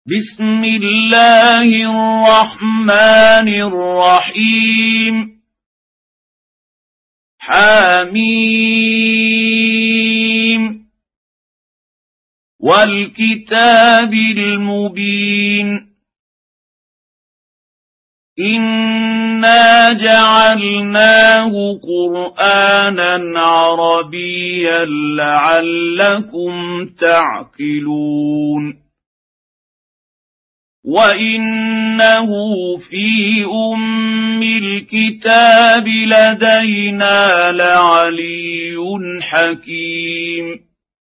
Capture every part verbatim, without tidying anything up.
بسم الله الرحمن الرحيم حميم والكتاب المبين إنا جعلناه قرآنا عربيا لعلكم تعقلون وإنه في أم الكتاب لدينا لعلي حكيم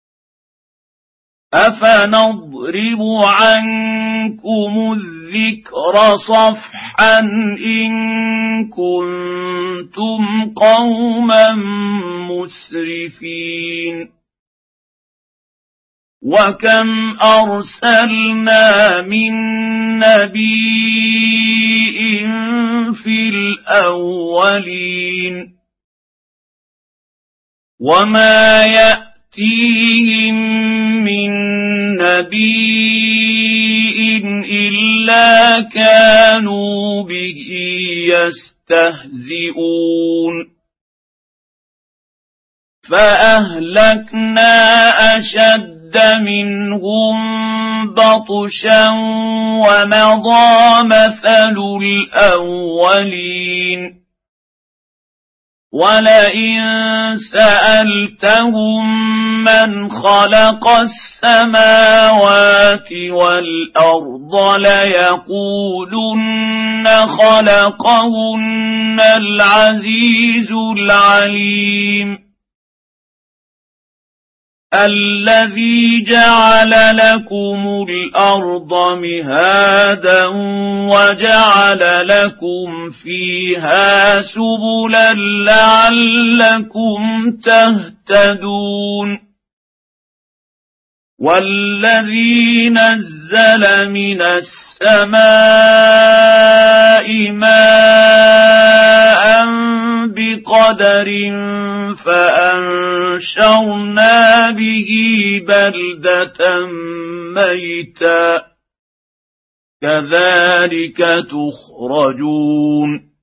أفنضرب عنكم الذكر صفحا إن كنتم قوما مسرفين وكم أرسلنا من نبي في الأولين وما يأتيهم من نبي إلا كانوا به يستهزئون فأهلكنا أشد منهم بطشا ومضى مثل الأولين ولئن سألتهم من خلق السماوات والأرض ليقولن خلقهن العزيز العليم الذي جعل لكم الأرض مهادا وجعل لكم فيها سبلا لعلكم تهتدون والذي نزل من السماء ماء بقدر فأنشرنا به بلدة ميتا كذلك تخرجون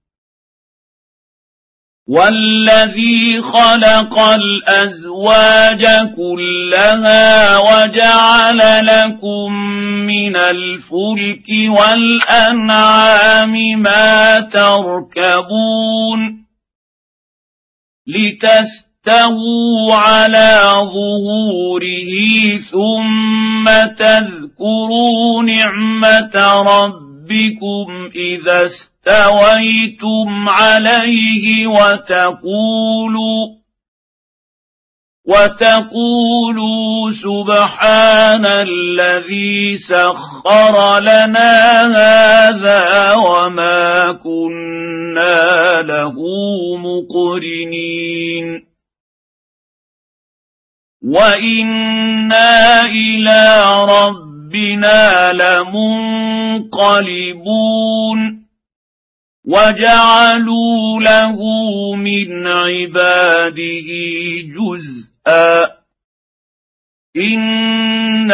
والذي خلق الأزواج كلها وجعل لكم من الفلك والأنعام ما تركبون لتستووا على ظهوره ثم تذكروا نعمة ربكم إذا استويتم عليه وتقولوا وتقولوا سبحان الذي سخر لنا هذا وما كنا له مقرنين وإنا إلى ربنا لمنقلبون وجعلوا له من عباده جزءا إن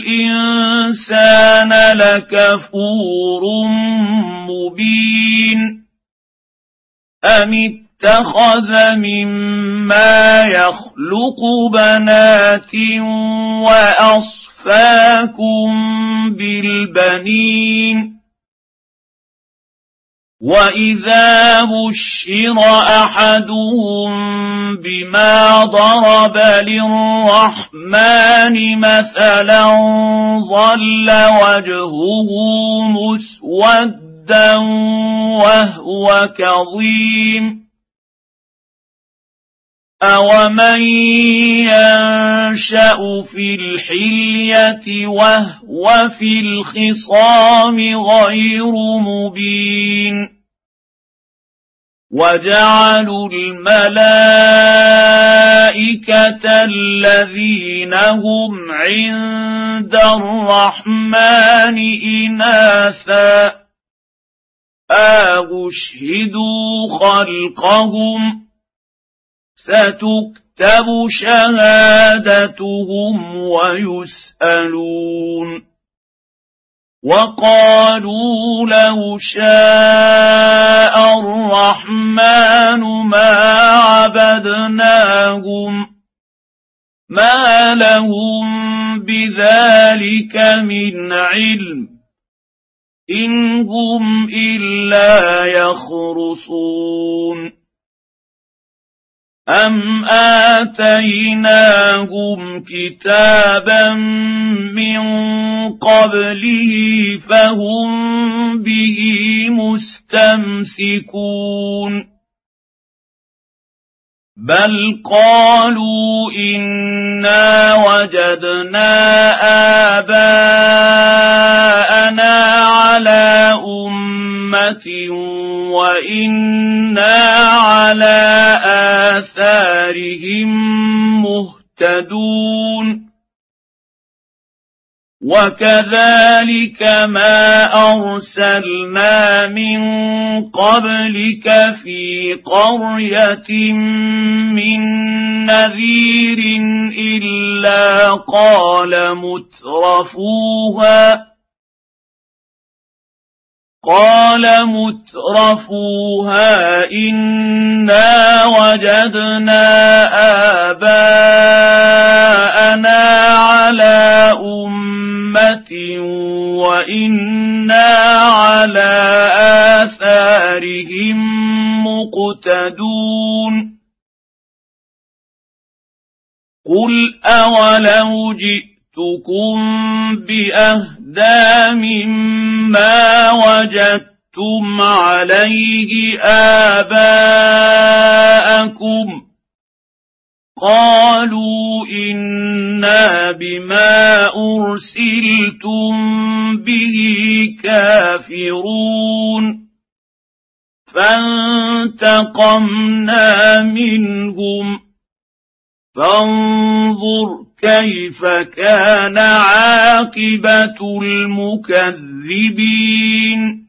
الإنسان لكفور مبين أم اتخذ مما يخلق بنات وأصفاكم بالبنين وإذا بشر أحدهم بما ضرب للرحمن مثلا ظل وجهه مسودا وهو كظيم أومن ينشأ في الحلية وهو في الخصام غير مبين وجعلوا الملائكة الذين هم عند الرحمن إناثا أشهدوا خلقهم ستكتب شهادتهم ويسألون وقالوا لو شاء الرحمن ما عبدناهم ما لهم بذلك من علم إن هم إلا يخرصون أم آتيناهم كتابا من قبله فهم به مستمسكون بل قالوا إنا وجدنا آباءنا على أمة وإنا على آثارهم مهتدون وكذلك ما أرسلنا من قبلك في قرية من نذير إلا قال مترفوها قال مترفوها إنا وجدنا آباءنا على أمة وإنا على آثارهم مقتدون قل أولو جئتكم بأهدى مما وجدتم عليه آباءكم قالوا إنا بما أرسلتم به كافرون فانتقمنا منهم فانظر كيف كان عاقبة المكذبين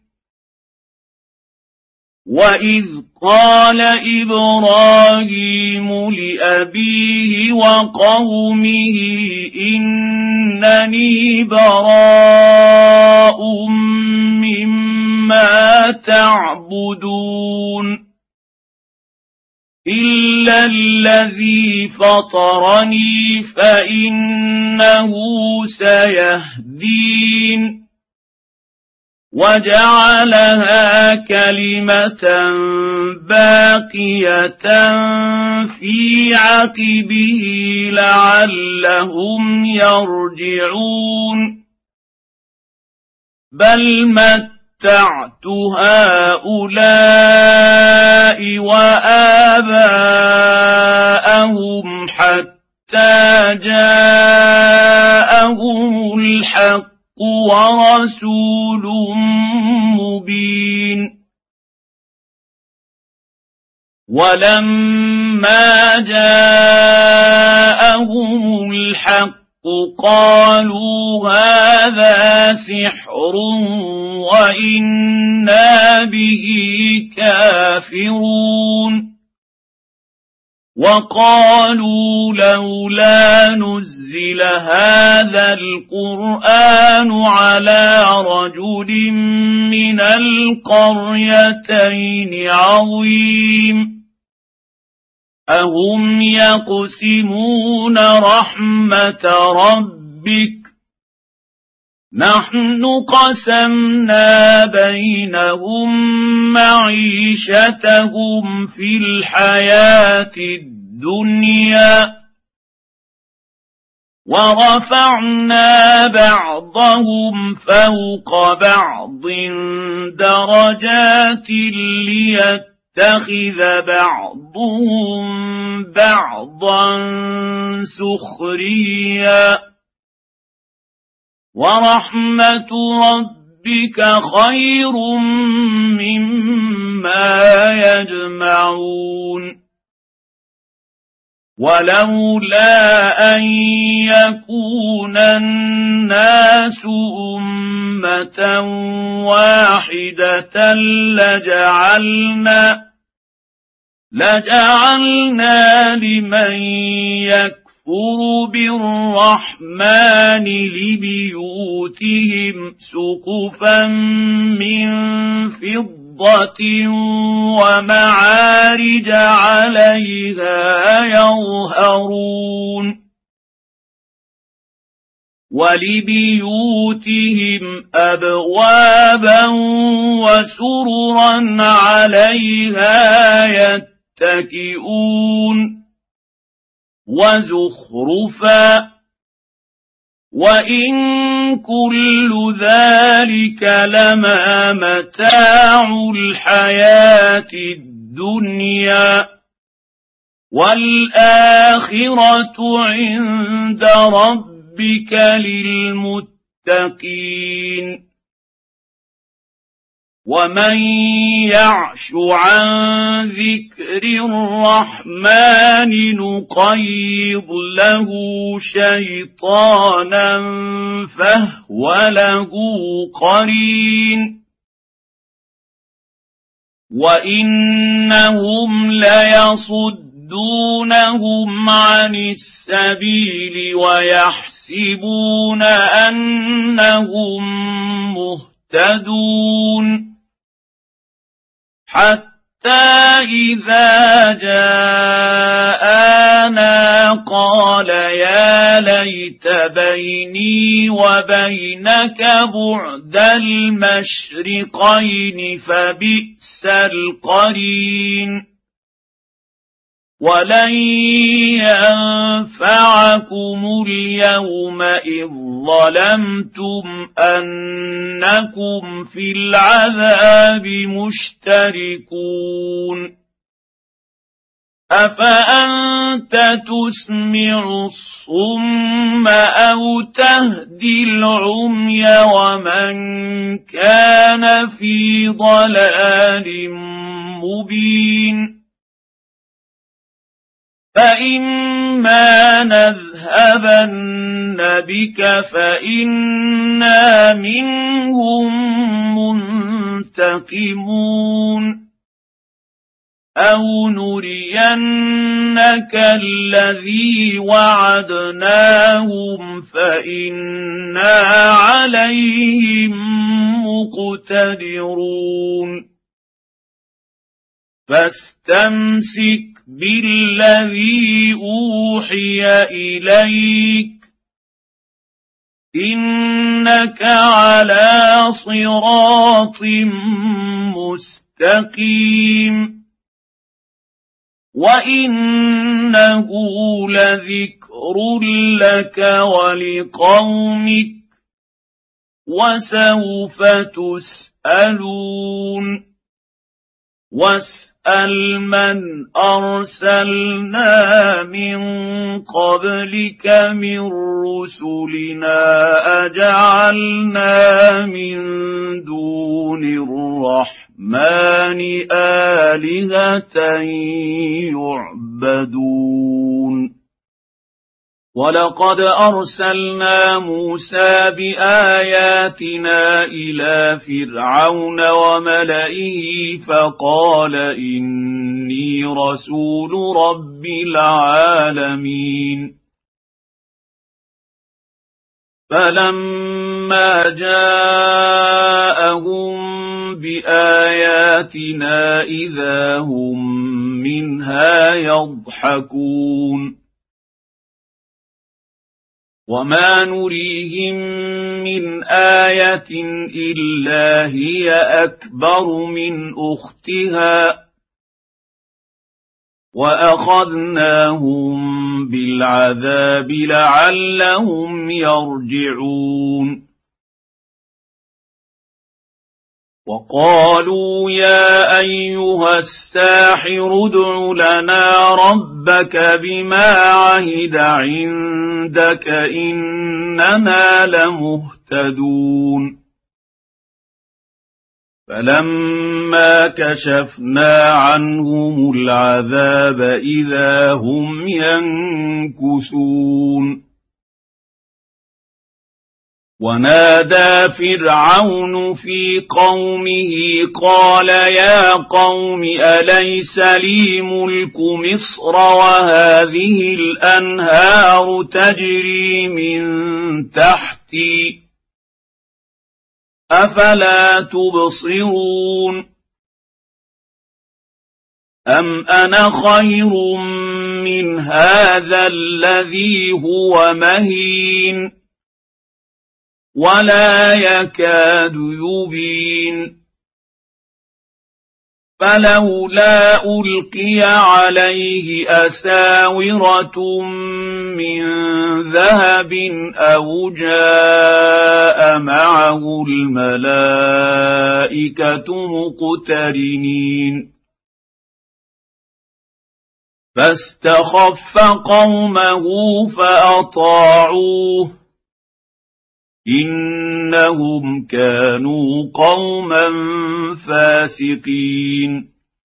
وإذ قال إبراهيم لأبيه وقومه إنني براء مما تعبدون إلا الذي فطرني فإنه سيهدين وجعلها كلمة باقية في عقبه لعلهم يرجعون بل متعت هؤلاء وآباءهم حتى جاءهم الحق ورسول مبين ولما جاءهم الحق قالوا هذا سحر وإنا به كافرون وقالوا لولا نزل هذا القرآن على رجل من القريتين عظيم أهم يقسمون رحمة ربك نحن قسمنا بينهم معيشتهم في الحياة الدنيا ورفعنا بعضهم فوق بعض درجات ليتخذ بعضهم بعضا سخريا ورحمة ربك خير مما يجمعون ولولا أن يكون الناس أمة واحدة لجعلنا لجعلنا لمن يكفر بالرحمن لبيوتهم سقفا من فضة ومعارج عليها يظهرون ولبيوتهم أبوابا وسررا عليها يتكئون وزخرفا وإن كل ذلك لما متاع الحياة الدنيا والآخرة عند ربك للمتقين ومن يعش عن ذكر الرحمن نقيض له شيطانا فهو له قرين وإنهم ليصدونهم عن السبيل ويحسبون أنهم مهتدون حتى إذا جاءنا قال يا ليت بيني وبينك بعد المشرقين فبئس القرين ولن ينفعكم اليوم إذ ظلمتم أنكم في العذاب مشتركون أفأنت تسمع الصم أو تهدي العمي ومن كان في ضلال مبين فإما نذهبن بك فإنا منهم منتقمون أو نرينك الذي وعدناهم فإنا عليهم مقتدرون فاستمسك بالذي أوحي إليك إنك على صراط مستقيم وإنه لذكر لك ولقومك وسوف تسألون واسأل من أرسلنا من قبلك من رسلنا أجعلنا من دون الرحمن آلهة يعبدون ولقد أرسلنا موسى بآياتنا إلى فرعون وملئه فقال إني رسول رب العالمين فلما جاءهم بآياتنا إذا هم منها يضحكون وما نريهم من آية إلا هي أكبر من أختها وأخذناهم بالعذاب لعلهم يرجعون وقالوا يا أيها الساحر ادع لنا ربك بما عهد عندك إننا لمهتدون فلما كشفنا عنهم العذاب إذا هم ينكثون ونادى فرعون في قومه قال يا قوم أليس لي ملك مصر وهذه الأنهار تجري من تحتي أفلا تبصرون أم أنا خير من هذا الذي هو مهين ولا يكاد يبين فلولا ألقي عليه أساورة من ذهب أو جاء معه الملائكة مقترنين فاستخف قومه فأطاعوه إنهم كانوا قوما فاسقين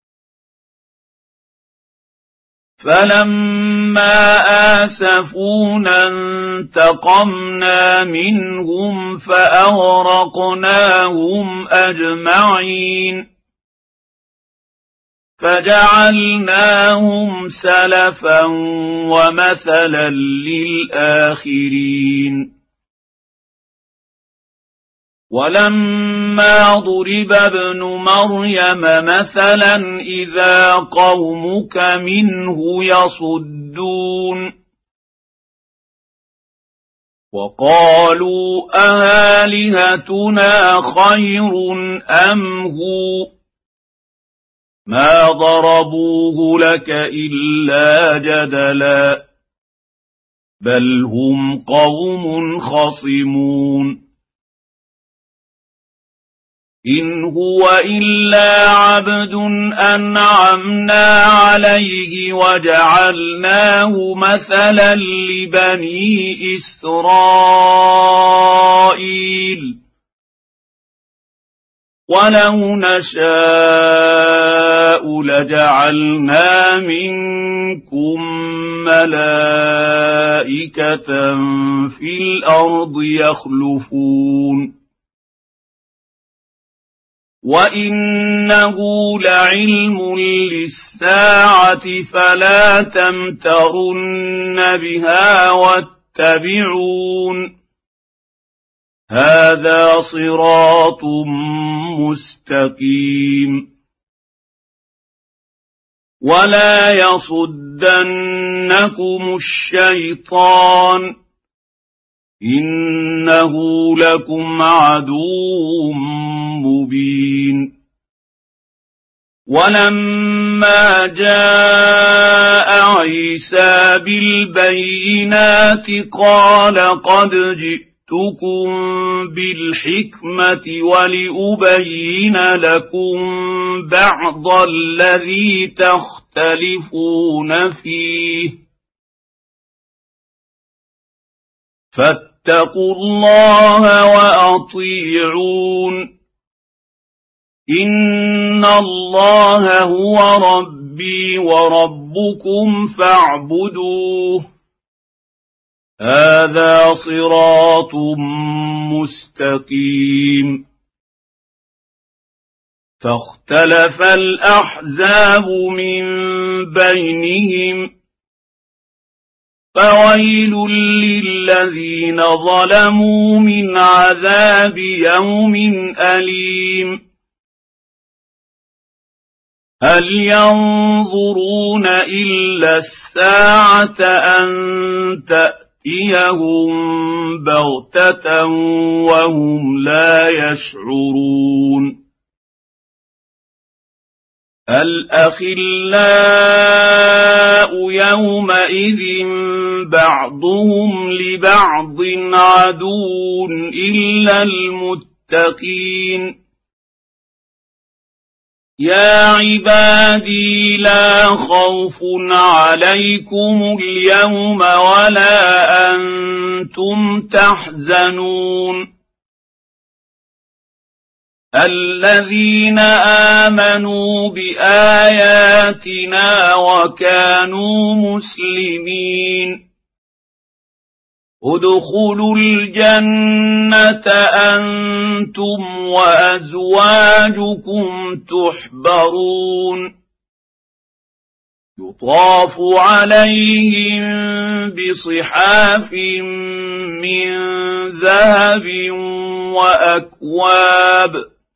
فلما آسفونا انتقمنا منهم فأغرقناهم أجمعين فجعلناهم سلفا ومثلا للآخرين ولما ضرب ابن مريم مثلا إذا قومك منه يصدون وقالوا أآلهتنا خير أم هو ما ضربوه لك إلا جدلا بل هم قوم خصمون إن هو إلا عبد أنعمنا عليه وجعلناه مثلا لبني إسرائيل ولو نشاء لجعلنا منكم ملائكة في الأرض يخلفون وإنه لعلم للساعة فلا تمترن بها واتبعون هذا صراط مستقيم ولا يصدنكم الشيطان إنه لكم عدو مبين ولما جاء عيسى بالبينات قال قد جئتكم بالحكمة ولأبين لكم بعض الذي تختلفون فيه فاتقوا الله وأطيعون إن الله هو ربي وربكم فاعبدوه هذا صراط مستقيم فاختلف الأحزاب من بينهم فويل للذين ظلموا من عذاب يوم أليم هل ينظرون إلا الساعة أن تأتيهم بغتة وهم لا يشعرون الأخلاء يومئذ بعضهم لبعض عدو إلا المتقين يا عبادي لا خوف عليكم اليوم ولا أنتم تحزنون الذين آمنوا بآياتنا وكانوا مسلمين ادخلوا الجنة أنتم وأزواجكم تحبرون يطاف عليهم بصحاف من ذهب وأكواب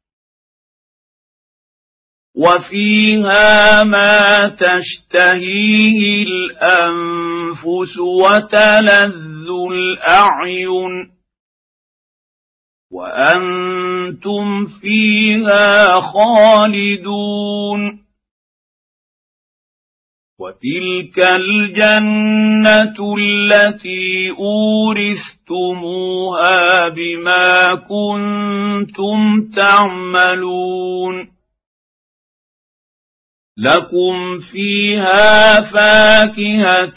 وفيها ما تشتهيه الأنفس وتلذ الأعين وأنتم فيها خالدون وتلك الجنة التي أورثتموها بما كنتم تعملون لكم فيها فاكهة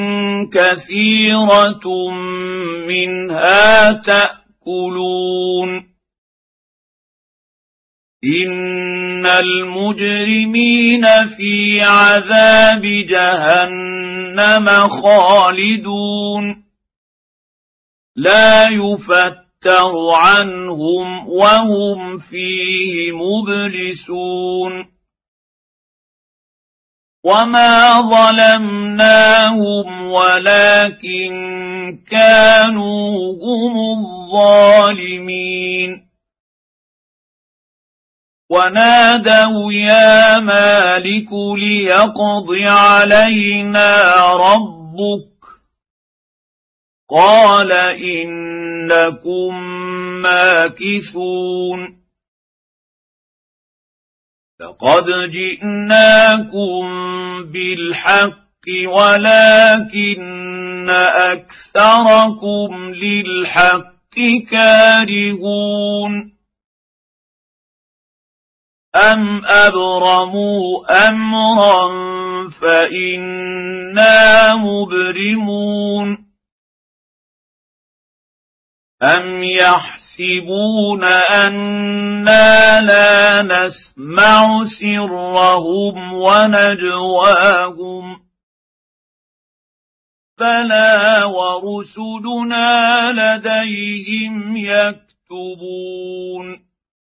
كثيرة منها تأكلون إن المجرمين في عذاب جهنم خالدون لا يفتر عنهم وهم فيه مبلسون وما ظلمناهم ولكن كانوا هم الظالمين ونادوا يا مالك ليقض علينا ربك قال إنكم ماكثون لقد جئناكم بالحق ولكن أكثركم للحق كارهون أم أبرموا أمرا فإنا مبرمون أم يحسبون أنا لا نسمع سرهم ونجواهم بلى ورسلنا لديهم يكتبون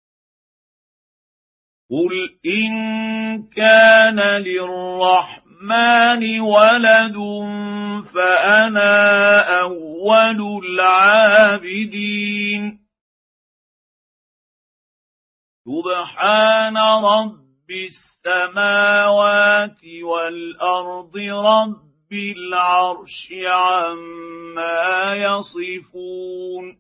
قل إن كان للرحمن ولد فأنا أول العابدين سبحان رب السماوات والأرض رب العرش عما يصفون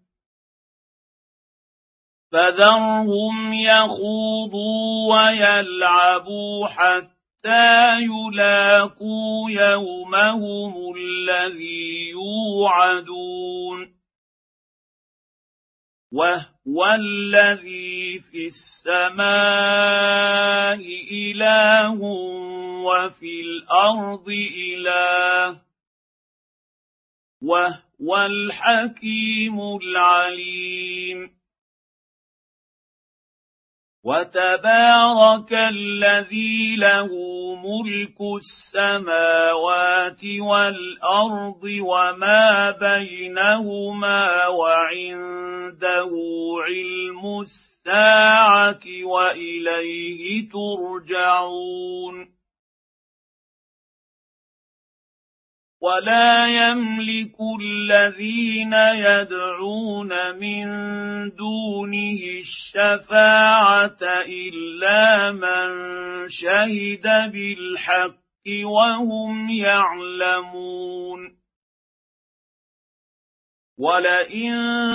فذرهم يخوضوا ويلعبوا حتى يلاقوا يومهم الذي يوعدون وهو الذي في السماء إله وفي الأرض إله وهو الحكيم العليم وتبارك الذي له ملك السماوات والأرض وما بينهما وعنده علم الساعة وإليه ترجعون ولا يملك الذين يدعون من دونه الشفاعة إلا من شهد بالحق وهم يعلمون ولئن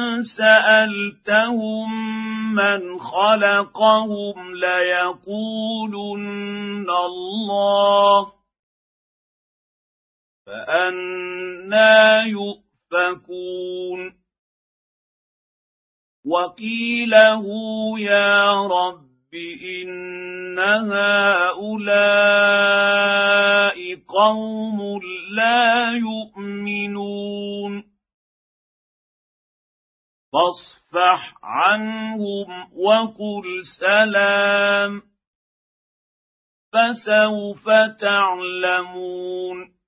سألتهم من خلقهم ليقولن الله فأنى يؤفكون وقيله يا رب إن هؤلاء قوم لا يؤمنون فاصفح عنهم وقل سلام فسوف تعلمون